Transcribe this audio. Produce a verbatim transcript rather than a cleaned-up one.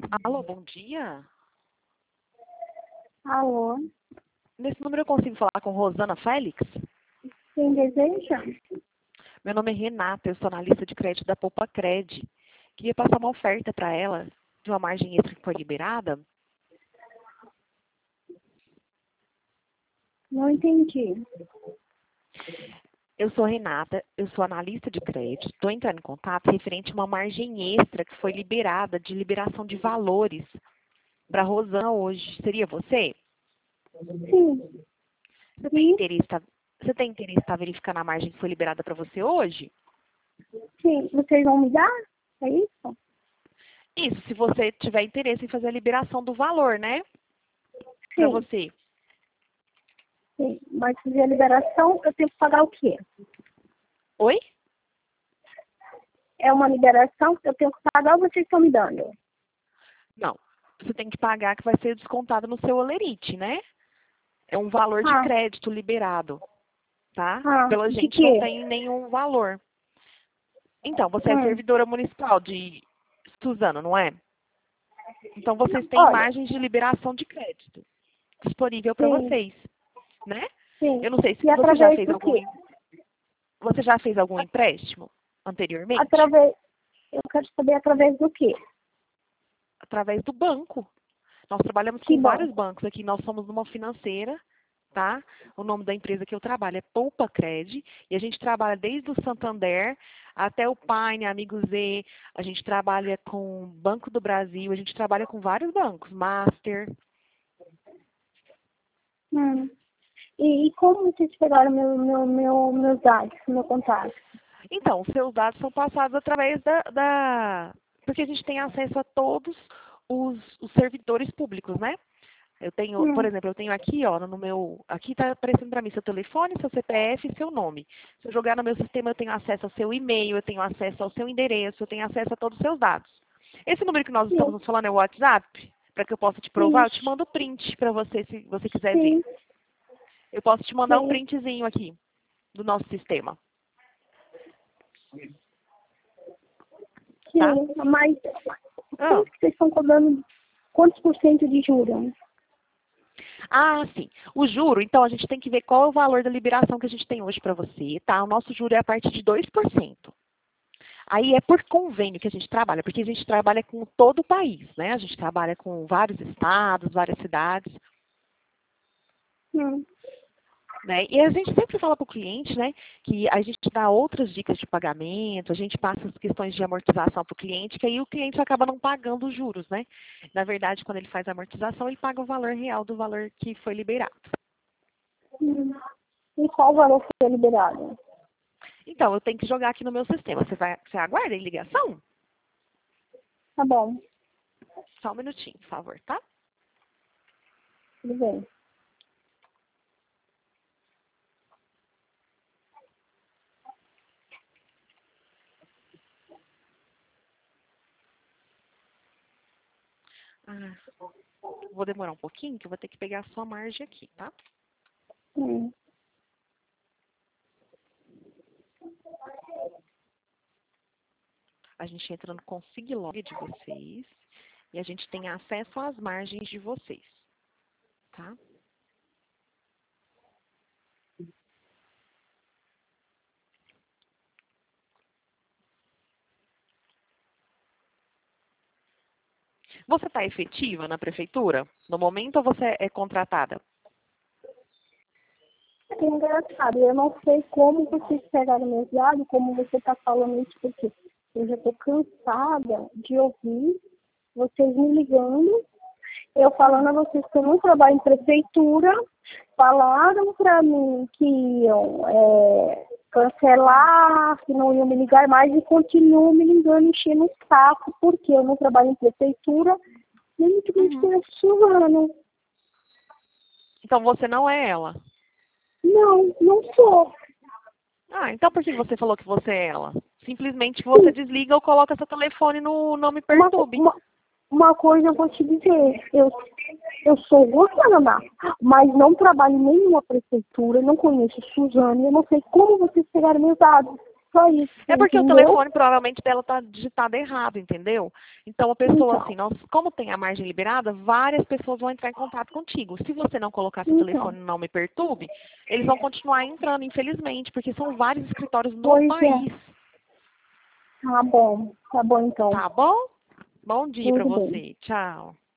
Alô, bom dia. Alô, Nesse número eu consigo falar com Rosana Félix? quem deseja? Meu nome é Renata, eu sou analista de crédito da Poupa Cred. Queria passar uma oferta para ela de uma margem extra que foi liberada. Não entendi. Eu sou Renata, eu sou analista de crédito. Estou entrando em contato referente a uma margem extra que foi liberada de liberação de valores para Rosana hoje. Seria você? Sim, Você tem sim, interesse, tá, você tem interesse em estar verificando a margem que foi liberada para você hoje? sim. Vocês vão me dar? É isso? Isso, se você tiver interesse em fazer a liberação do valor, né? Para Sim, você. sim. Mas fazer a liberação, eu tenho que pagar o quê? Oi? É uma liberação que eu tenho que pagar ou vocês estão me dando? Não. Você tem que pagar que vai ser descontado no seu olerite, né? É um valor de Ah, crédito liberado, tá? ah, Pela de gente não quê? tem nenhum valor. Então, você é Hum. servidora municipal de Suzano, não é? Então, vocês têm Olha, margens de liberação de crédito disponível para sim, vocês, né? sim. Eu não sei se E você já através fez do algum, quê? em- você já fez algum empréstimo anteriormente? Através, eu quero saber através do quê? Através do banco. Nós trabalhamos Que com vários banco? bancos aqui. Nós somos uma financeira, tá? O nome da empresa que eu trabalho é Poupa Cred. E a gente trabalha desde o Santander até o Paine, Amigo Z. A gente trabalha com Banco do Brasil. A gente trabalha com vários bancos. Master. Hum. E, e como vocês pegaram meu, meu, meu, meus dados, meu contato? Então, os seus dados são passados através da, da... Porque a gente tem acesso a todos os, os servidores públicos, né? Eu tenho, por Hum. exemplo, eu tenho aqui, ó, no meu, aqui está aparecendo para mim seu telefone, seu C P F e seu nome. Se eu jogar no meu sistema, eu tenho acesso ao seu e-mail, eu tenho acesso ao seu endereço, eu tenho acesso a todos os seus dados. Esse número que nós estamos Sim, nos falando é o WhatsApp? Para que eu possa te provar, eu te isso. mando o print para você, se você quiser ver. Sim, Eu posso te mandar um sim. printzinho aqui do nosso sistema, tá? Sim, mas Ah, quanto que vocês estão cobrando? Quantos por cento de juros? ah, sim. O juro, então, a gente tem que ver qual é o valor da liberação que a gente tem hoje para você, tá? O nosso juro é a partir de dois por cento. Aí é por convênio que a gente trabalha, porque a gente trabalha com todo o país, né? A gente trabalha com vários estados, várias cidades, Hum, né? E a gente sempre fala para o cliente, né, que a gente dá outras dicas de pagamento, a gente passa as questões de amortização para o cliente, que aí o cliente acaba não pagando os juros, né? Na verdade, quando ele faz a amortização, ele paga o valor real do valor que foi liberado. hum. E qual o valor que foi liberado? Então, eu tenho que jogar aqui no meu sistema. Você vai, você aguarda em ligação? Tá bom, Só um minutinho, por favor, tá? tudo bem. Ah, vou demorar um pouquinho, que eu vou ter que pegar a sua margem aqui, tá? Hum. A gente entra no Consiglog de vocês e a gente tem acesso às margens de vocês, tá? Você está efetiva na prefeitura no momento ou você é contratada? É engraçado, eu não sei como vocês pegaram meus dados, como você está falando isso, porque eu já estou cansada de ouvir vocês me ligando, eu falando a vocês que eu não trabalho em prefeitura, falaram para mim que iam é, cancelar, que não iam me ligar mais e continuam me ligando, enchendo o saco, porque eu não trabalho em prefeitura, nem muito bem de Uhum. conheço Suzano. Então você não é ela. Não, não sou. Ah, então por que você falou que você é ela? Simplesmente você Sim, desliga ou coloca seu telefone no Não Me uma, Perturbe. uma, uma coisa eu vou te dizer, eu, eu sou Rosana, mas não trabalho em nenhuma prefeitura, não conheço Suzano, eu não sei como vocês pegaram meus dados. Só isso. É porque entendeu? o telefone provavelmente dela tá digitado errado, entendeu? Então a pessoa, Então. assim, nós, como tem a margem liberada, várias pessoas vão entrar em contato contigo. Se você não colocar seu Então. telefone não me perturbe, eles vão continuar entrando, infelizmente, porque são vários escritórios no Pois é. país. Tá bom. Tá bom, então. Tá bom? Bom dia pra Tudo bem. você. Tchau.